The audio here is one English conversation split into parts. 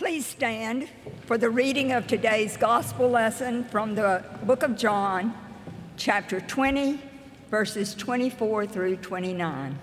Please stand for the reading of today's gospel lesson from the book of John, chapter 20, verses 24 through 29.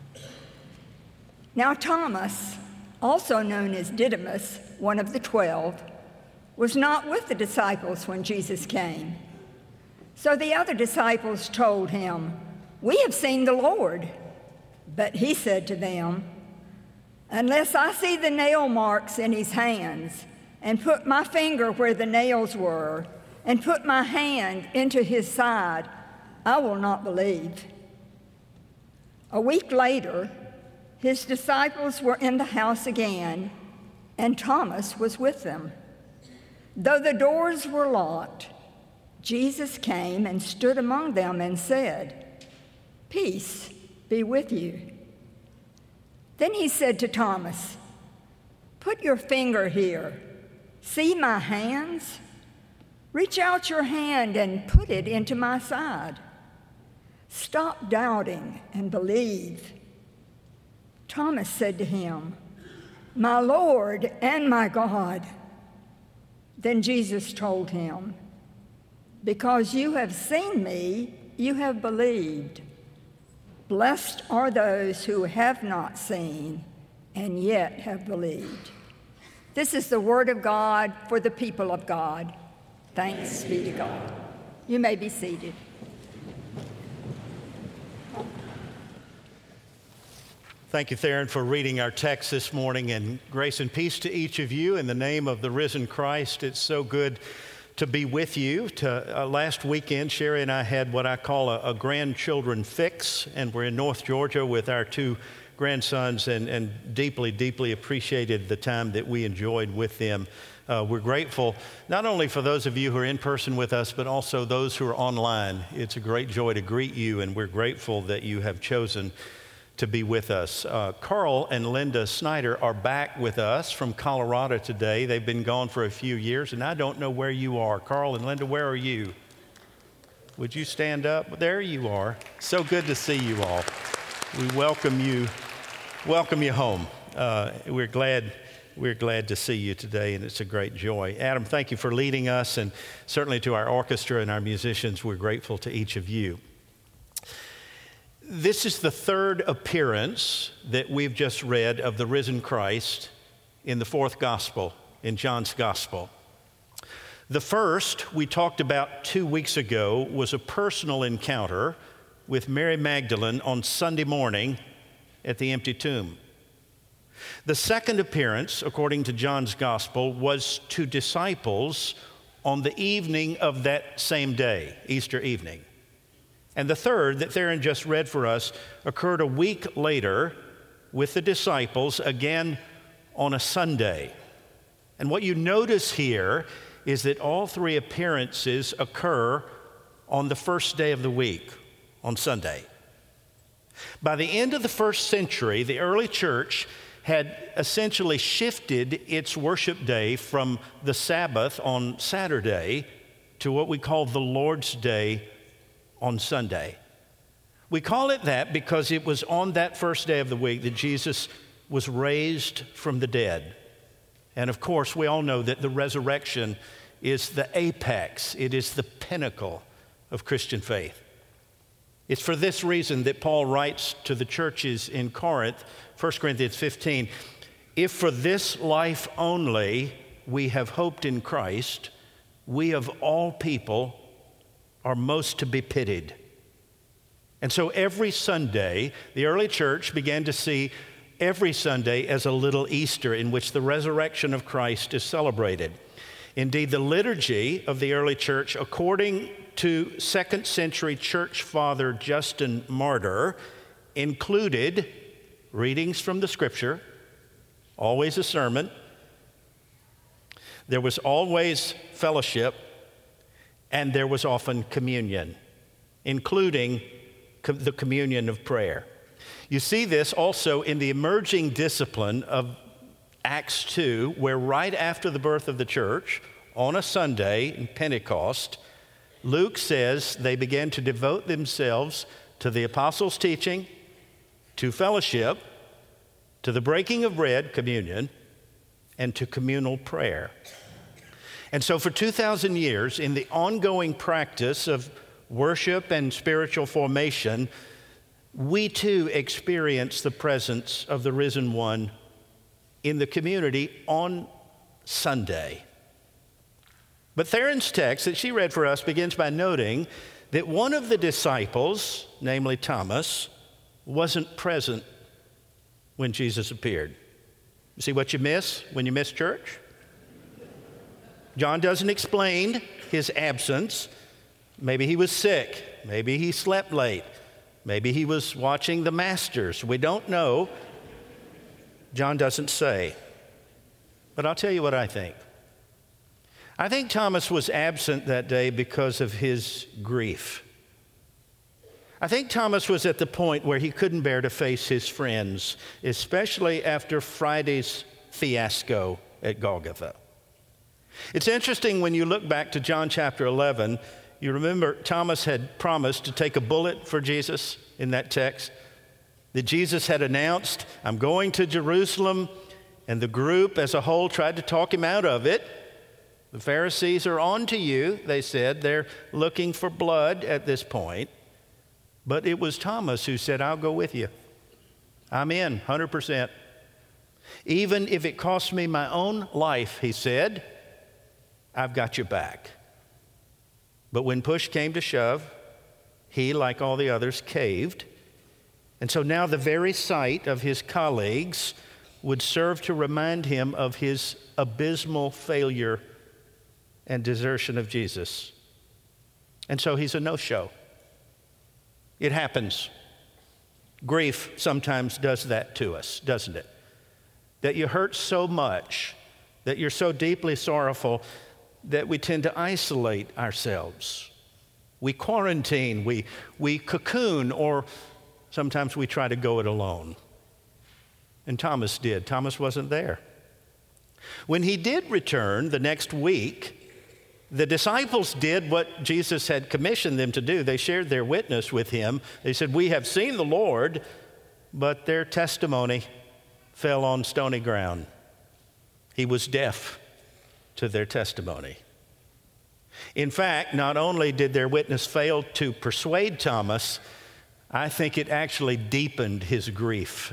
Now Thomas, also known as Didymus, one of the 12, was not with the disciples when Jesus came. So the other disciples told him, "We have seen the Lord." But he said to them, "Unless I see the nail marks in his hands, and put my finger where the nails were, and put my hand into his side, I will not believe." A week later, his disciples were in the house again, and Thomas was with them. Though the doors were locked, Jesus came and stood among them and said, "Peace be with you." Then he said to Thomas, "Put your finger here. See my hands? Reach out your hand and put it into my side. Stop doubting and believe." Thomas said to him, "My Lord and my God." Then Jesus told him, "Because you have seen me, you have believed. Blessed are those who have not seen and yet have believed." This is the word of God for the people of God. Thanks be to God. You may be seated. Thank you, Theron, for reading our text this morning, and grace and peace to each of you in the name of the risen Christ. It's so good to be with you. Last weekend, Sherry and I had what I call a grandchildren fix, and we're in North Georgia with our two grandsons and deeply, deeply appreciated the time that we enjoyed with them. We're grateful not only for those of you who are in person with us, but also those who are online. It's a great joy to greet you, and we're grateful that you have chosen to be with us. Carl and Linda Snyder are back with us from Colorado today. They've been gone for a few years, and I don't know where you are. Carl and Linda, where are you? Would you stand up? There you are. So good to see you all. We welcome you home. We're glad to see you today, and it's a great joy. Adam, thank you for leading us, and certainly to our orchestra and our musicians, we're grateful to each of you. This is the third appearance that we've just read of the risen Christ in the fourth gospel, in John's gospel. The first we talked about 2 weeks ago was a personal encounter with Mary Magdalene on Sunday morning at the empty tomb. The second appearance, according to John's gospel, was to disciples on the evening of that same day, Easter evening. And the third that Theron just read for us occurred a week later with the disciples, again on a Sunday. And what you notice here is that all three appearances occur on the first day of the week, on Sunday. By the end of the first century, the early church had essentially shifted its worship day from the Sabbath on Saturday to what we call the Lord's Day on Sunday. We call it that because it was on that first day of the week that Jesus was raised from the dead. And of course, we all know that the resurrection is the apex, it is the pinnacle of Christian faith. It's for this reason that Paul writes to the churches in Corinth, 1 Corinthians 15, "If for this life only we have hoped in Christ, we of all people are most to be pitied." And so every Sunday, the early church began to see every Sunday as a little Easter in which the resurrection of Christ is celebrated. Indeed, the liturgy of the early church, according to 2nd century church father Justin Martyr, included readings from the scripture, always a sermon. There was always fellowship, and there was often communion, including the communion of prayer. You see this also in the emerging discipline of Acts 2, where right after the birth of the church, on a Sunday in Pentecost, Luke says they began to devote themselves to the apostles' teaching, to fellowship, to the breaking of bread, communion, and to communal prayer. And so for 2,000 years, in the ongoing practice of worship and spiritual formation, we too experience the presence of the risen one in the community on Sunday. But Theron's text that she read for us begins by noting that one of the disciples, namely Thomas, wasn't present when Jesus appeared. You see what you miss when you miss church? John doesn't explain his absence. Maybe he was sick. Maybe he slept late. Maybe he was watching the Masters. We don't know. John doesn't say. But I'll tell you what I think. I think Thomas was absent that day because of his grief. I think Thomas was at the point where he couldn't bear to face his friends, especially after Friday's fiasco at Golgotha. It's interesting when you look back to John chapter 11, you remember Thomas had promised to take a bullet for Jesus in that text, that Jesus had announced, I'm going to Jerusalem, and the group as a whole tried to talk him out of it. The Pharisees are on to you, they said. They're looking for blood at this point. But it was Thomas who said, I'll go with you. I'm in, 100%. Even if it costs me my own life, he said, I've got your back. But when push came to shove, he, like all the others, caved. And so now the very sight of his colleagues would serve to remind him of his abysmal failure and desertion of Jesus. And so he's a no-show. It happens. Grief sometimes does that to us, doesn't it? That you hurt so much, that you're so deeply sorrowful, that we tend to isolate ourselves. We quarantine, we cocoon, or sometimes we try to go it alone. And Thomas did. Thomas wasn't there. When he did return the next week, the disciples did what Jesus had commissioned them to do. They shared their witness with him. They said, we have seen the Lord, but their testimony fell on stony ground. He was deaf to their testimony. In fact, not only did their witness fail to persuade Thomas, I think it actually deepened his grief.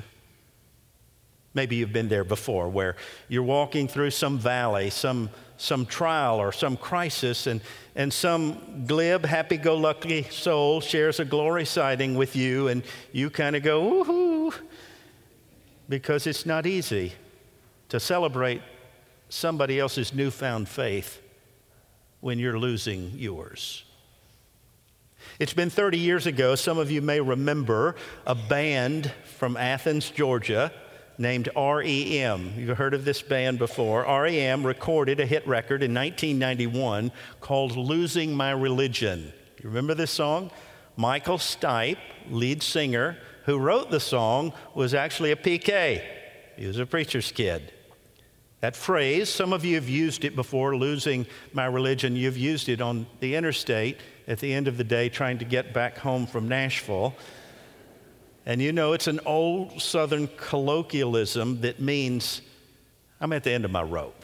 Maybe you've been there before, where you're walking through some valley, some trial or some crisis, and some glib, happy-go-lucky soul shares a glory sighting with you, and you kind of go, woohoo, because it's not easy to celebrate somebody else's newfound faith when you're losing yours. It's been 30 years ago. Some of you may remember a band from Athens, Georgia, named REM. You've heard of this band before. REM recorded a hit record in 1991 called Losing My Religion. You remember this song? Michael Stipe, lead singer, who wrote the song, was actually a PK. He was a preacher's kid. That phrase, some of you have used it before, losing my religion. You've used it on the interstate at the end of the day trying to get back home from Nashville. And you know, it's an old Southern colloquialism that means I'm at the end of my rope.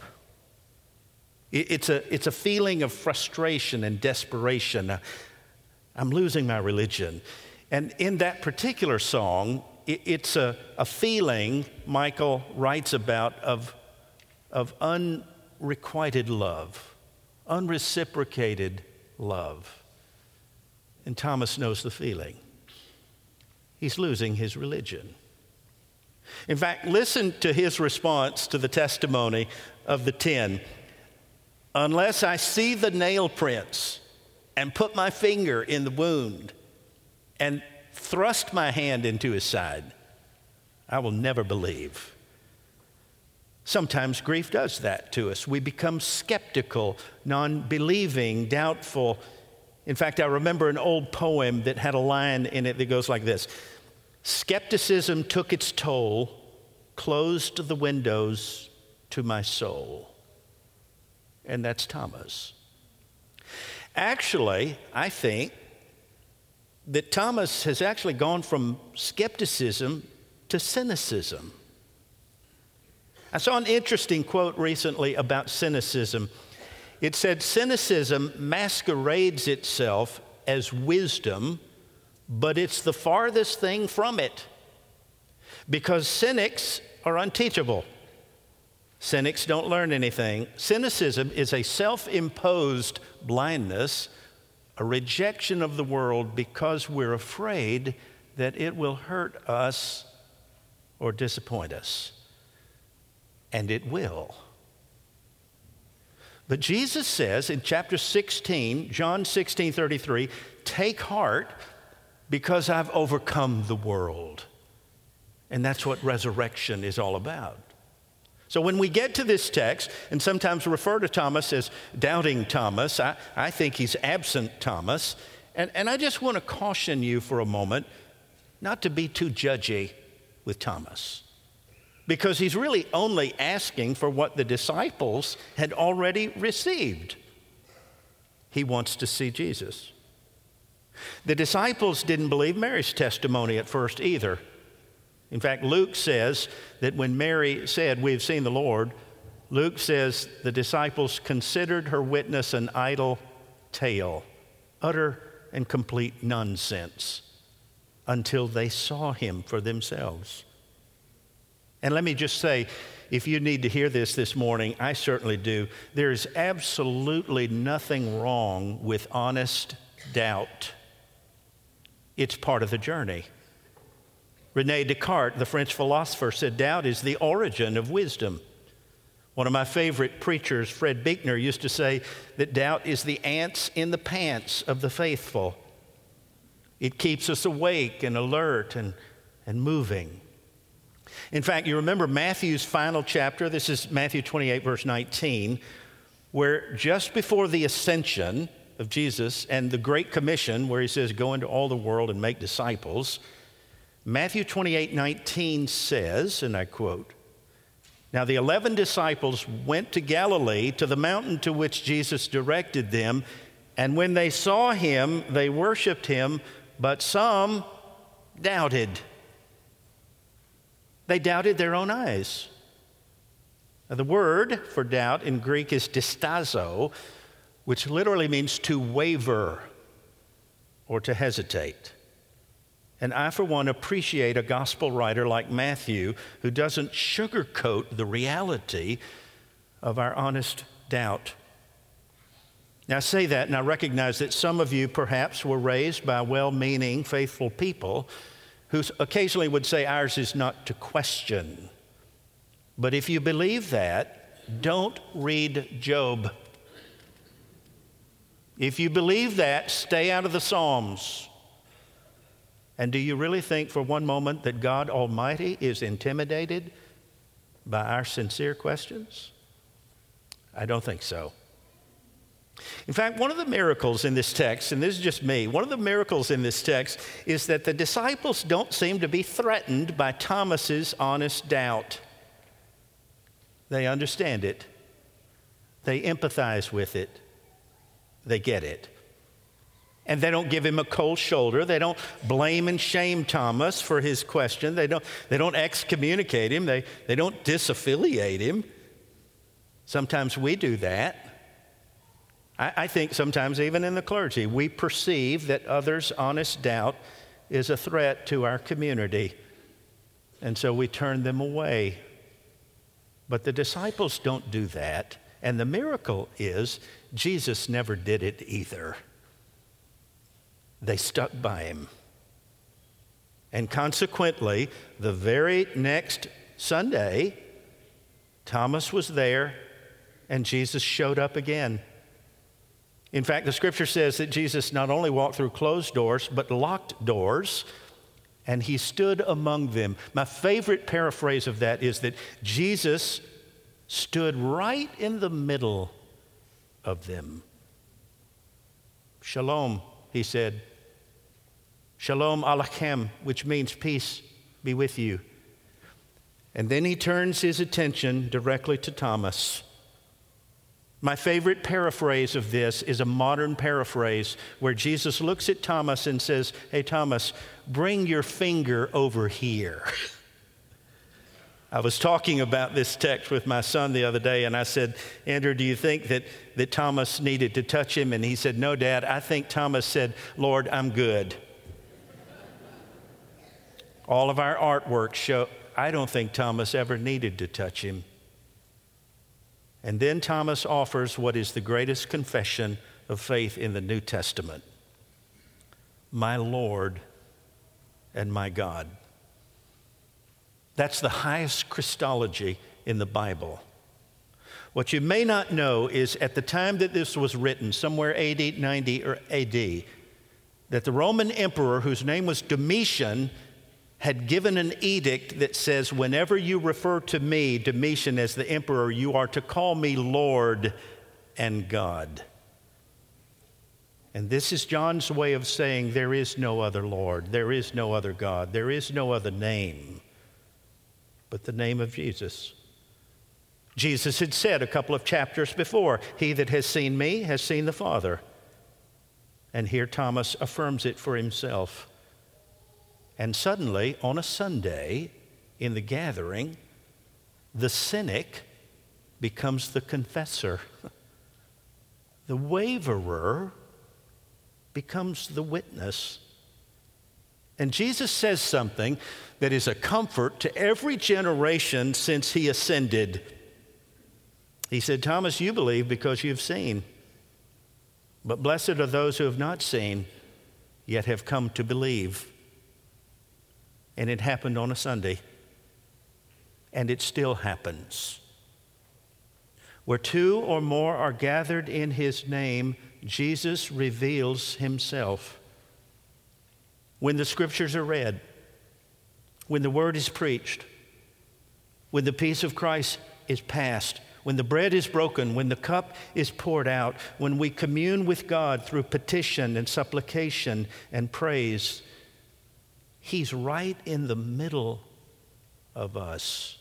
It's a feeling of frustration and desperation. I'm losing my religion. And in that particular song, it's a feeling Michael writes about of unrequited love, unreciprocated love. And Thomas knows the feeling. He's losing his religion. In fact, listen to his response to the testimony of the 10. Unless I see the nail prints and put my finger in the wound and thrust my hand into his side, I will never believe. Sometimes grief does that to us. We become skeptical, non-believing, doubtful. In fact, I remember an old poem that had a line in it that goes like this: skepticism took its toll, closed the windows to my soul. And that's Thomas. Actually, I think that Thomas has actually gone from skepticism to cynicism. I saw an interesting quote recently about cynicism. It said, cynicism masquerades itself as wisdom, but it's the farthest thing from it. Because cynics are unteachable. Cynics don't learn anything. Cynicism is a self-imposed blindness, a rejection of the world because we're afraid that it will hurt us or disappoint us. And it will. But Jesus says in chapter 16, John 16:33, take heart because I've overcome the world. And that's what resurrection is all about. So when we get to this text, and sometimes refer to Thomas as doubting Thomas, I think he's absent Thomas. And I just want to caution you for a moment not to be too judgy with Thomas. Because he's really only asking for what the disciples had already received. He wants to see Jesus. The disciples didn't believe Mary's testimony at first either. In fact, Luke says that when Mary said, "We've seen the Lord," Luke says the disciples considered her witness an idle tale, utter and complete nonsense, until they saw him for themselves. And let me just say, if you need to hear this morning, I certainly do. There is absolutely nothing wrong with honest doubt. It's part of the journey. René Descartes, the French philosopher, said doubt is the origin of wisdom. One of my favorite preachers, Fred Buechner, used to say that doubt is the ants in the pants of the faithful. It keeps us awake and alert and moving. In fact, you remember Matthew's final chapter. This is Matthew 28, verse 19, where just before the ascension of Jesus and the Great Commission, where he says, go into all the world and make disciples, Matthew 28:19 says, and I quote, "Now the 11 disciples went to Galilee, to the mountain to which Jesus directed them, and when they saw him, they worshiped him, but some doubted." They doubted their own eyes. Now, the word for doubt in Greek is distazo, which literally means to waver or to hesitate. And I, for one, appreciate a gospel writer like Matthew who doesn't sugarcoat the reality of our honest doubt. Now, I say that and I recognize that some of you perhaps were raised by well-meaning, faithful people who occasionally would say ours is not to question. But if you believe that, don't read Job. If you believe that, stay out of the Psalms. And do you really think for one moment that God Almighty is intimidated by our sincere questions? I don't think so. In fact, one of the miracles in this text, and this is just me, one of the miracles in this text is that the disciples don't seem to be threatened by Thomas's honest doubt. They understand it. They empathize with it. They get it. And they don't give him a cold shoulder. They don't blame and shame Thomas for his question. They don't excommunicate him. They don't disaffiliate him. Sometimes we do that. I think sometimes even in the clergy, we perceive that others' honest doubt is a threat to our community. And so we turn them away. But the disciples don't do that. And the miracle is Jesus never did it either. They stuck by him. And consequently, the very next Sunday, Thomas was there and Jesus showed up again. In fact, the scripture says that Jesus not only walked through closed doors, but locked doors, and he stood among them. My favorite paraphrase of that is that Jesus stood right in the middle of them. Shalom, he said. Shalom Aleichem, which means peace be with you. And then he turns his attention directly to Thomas. My favorite paraphrase of this is a modern paraphrase where Jesus looks at Thomas and says, "Hey, Thomas, bring your finger over here." I was talking about this text with my son the other day, and I said, Andrew, do you think that Thomas needed to touch him? And he said, no, Dad, I think Thomas said, Lord, I'm good. All of our artwork show, I don't think Thomas ever needed to touch him. And then Thomas offers what is the greatest confession of faith in the New Testament. My Lord and my God. That's the highest Christology in the Bible. What you may not know is at the time that this was written, somewhere AD 90 or AD, that the Roman emperor, whose name was Domitian, had given an edict that says, whenever you refer to me, Domitian, as the emperor, you are to call me Lord and God. And this is John's way of saying there is no other Lord, there is no other God, there is no other name but the name of Jesus. Jesus had said a couple of chapters before, he that has seen me has seen the Father. And here Thomas affirms it for himself. And suddenly, on a Sunday, in the gathering, the cynic becomes the confessor. The waverer becomes the witness. And Jesus says something that is a comfort to every generation since he ascended. He said, Thomas, you believe because you've seen. But blessed are those who have not seen, yet have come to believe. And it happened on a Sunday. And it still happens. Where two or more are gathered in his name, Jesus reveals himself. When the scriptures are read, when the word is preached, when the peace of Christ is passed, when the bread is broken, when the cup is poured out, when we commune with God through petition and supplication and praise, he's right in the middle of us.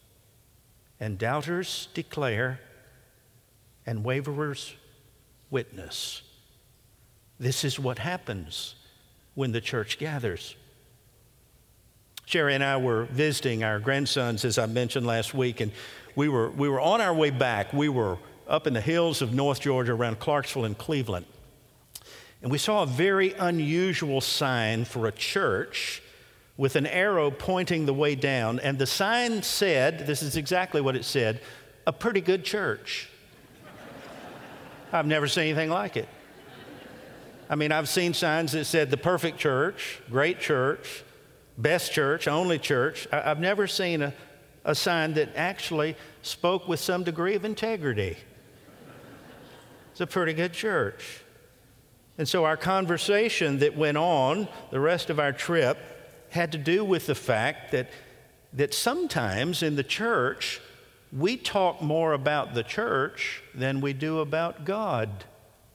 And doubters declare, and waverers witness. This is what happens when the church gathers. Sherry and I were visiting our grandsons, as I mentioned last week, and we were on our way back. We were up in the hills of North Georgia around Clarksville and Cleveland. And we saw a very unusual sign for a church with an arrow pointing the way down. And the sign said, this is exactly what it said, a pretty good church. I've never seen anything like it. I mean, I've seen signs that said the perfect church, great church, best church, only church. I've never seen a sign that actually spoke with some degree of integrity. It's a pretty good church. And so our conversation that went on the rest of our trip had to do with the fact that sometimes in the church, we talk more about the church than we do about God.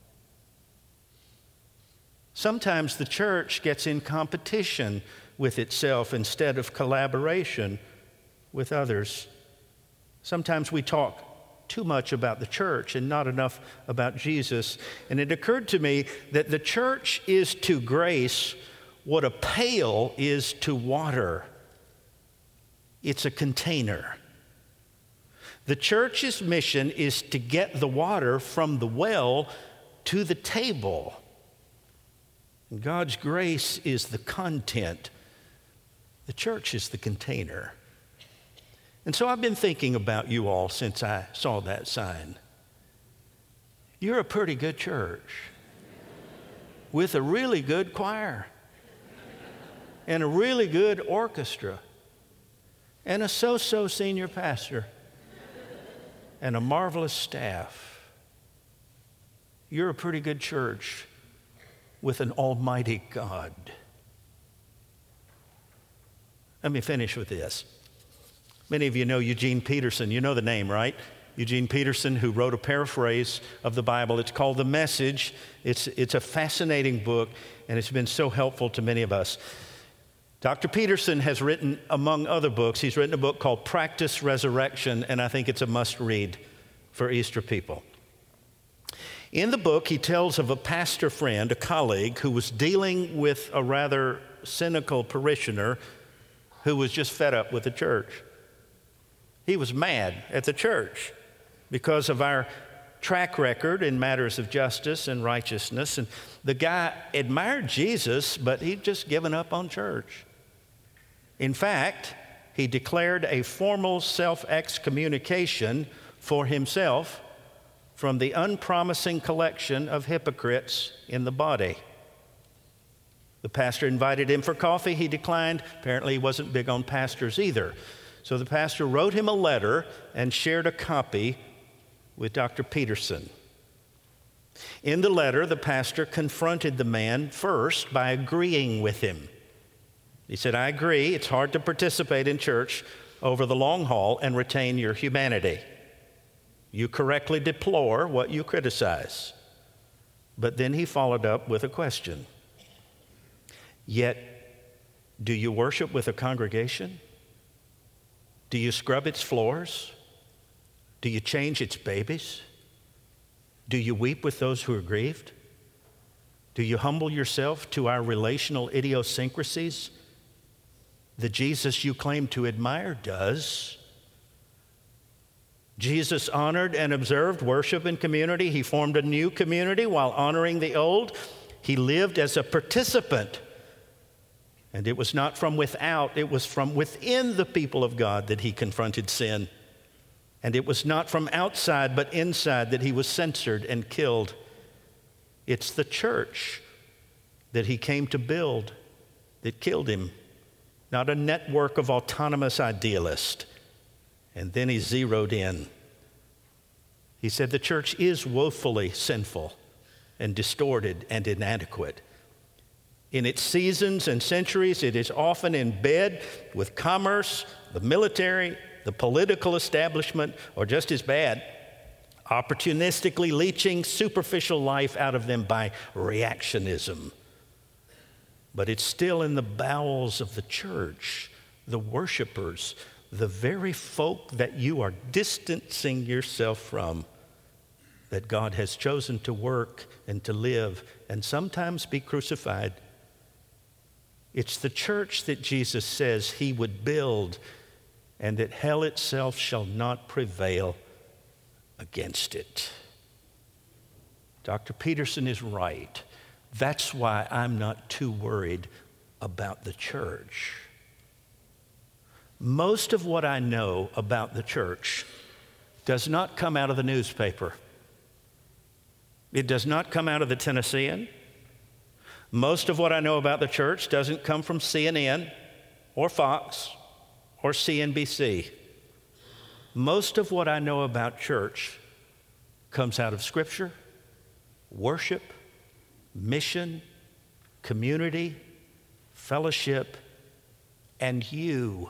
Sometimes the church gets in competition with itself instead of collaboration with others. Sometimes we talk too much about the church and not enough about Jesus. And it occurred to me that the church is to grace what a pail is to water. It's a container. The church's mission is to get the water from the well to the table. And God's grace is the content. The church is the container. And so I've been thinking about you all since I saw that sign. You're a pretty good church with a really good choir and a really good orchestra and a so-so senior pastor and a marvelous staff. You're a pretty good church with an almighty God. Let me finish with this. Many of you know Eugene Peterson. You know the name, right? Eugene Peterson, who wrote a paraphrase of the Bible. It's called The Message. It's a fascinating book, and it's been so helpful to many of us. Dr. Peterson has written, among other books, he's written a book called Practice Resurrection, and I think it's a must-read for Easter people. In the book, he tells of a pastor friend, a colleague, who was dealing with a rather cynical parishioner who was just fed up with the church. He was mad at the church because of our track record in matters of justice and righteousness. And the guy admired Jesus, but he'd just given up on church. In fact, he declared a formal self-excommunication for himself from the unpromising collection of hypocrites in the body. The pastor invited him for coffee. He declined. Apparently, he wasn't big on pastors either. So the pastor wrote him a letter and shared a copy with Dr. Peterson. In the letter, the pastor confronted the man first by agreeing with him. He said, I agree, it's hard to participate in church over the long haul and retain your humanity. You correctly deplore what you criticize. But then he followed up with a question. Yet, do you worship with a congregation? Do you scrub its floors? Do you change its babies? Do you weep with those who are grieved? Do you humble yourself to our relational idiosyncrasies? The Jesus you claim to admire does. Jesus honored and observed worship and community. He formed a new community while honoring the old. He lived as a participant. And it was not from without, it was from within the people of God that he confronted sin. And it was not from outside, but inside that he was censored and killed. It's the church that he came to build that killed him, not a network of autonomous idealists. And then he zeroed in. He said the church is woefully sinful and distorted and inadequate. In its seasons and centuries, it is often in bed with commerce, the military, the political establishment, or just as bad, opportunistically leeching superficial life out of them by reactionism. But it's still in the bowels of the church, the worshipers, the very folk that you are distancing yourself from, that God has chosen to work and to live and sometimes be crucified. It's the church that Jesus says he would build, and that hell itself shall not prevail against it. Dr. Peterson is right. That's why I'm not too worried about the church. Most of what I know about the church does not come out of the newspaper. It does not come out of the Tennessean. Most of what I know about the church doesn't come from CNN or Fox or CNBC. Most of what I know about church comes out of Scripture, worship, mission, community, fellowship, and you.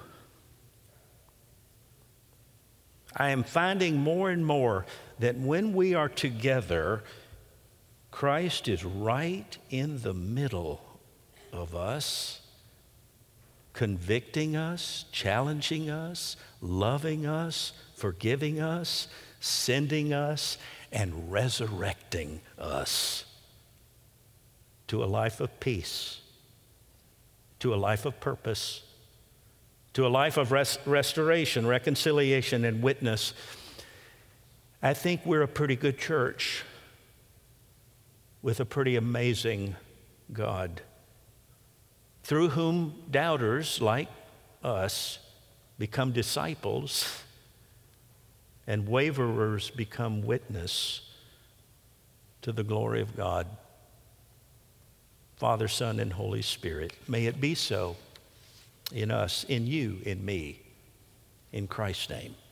I am finding more and more that when we are together, Christ is right in the middle of us, convicting us, challenging us, loving us, forgiving us, sending us, and resurrecting us to a life of peace, to a life of purpose, to a life of restoration, reconciliation, and witness. I think we're a pretty good church with a pretty amazing God, through whom doubters like us become disciples and waverers become witness to the glory of God. Father, Son, and Holy Spirit, may it be so in us, in you, in me, in Christ's name.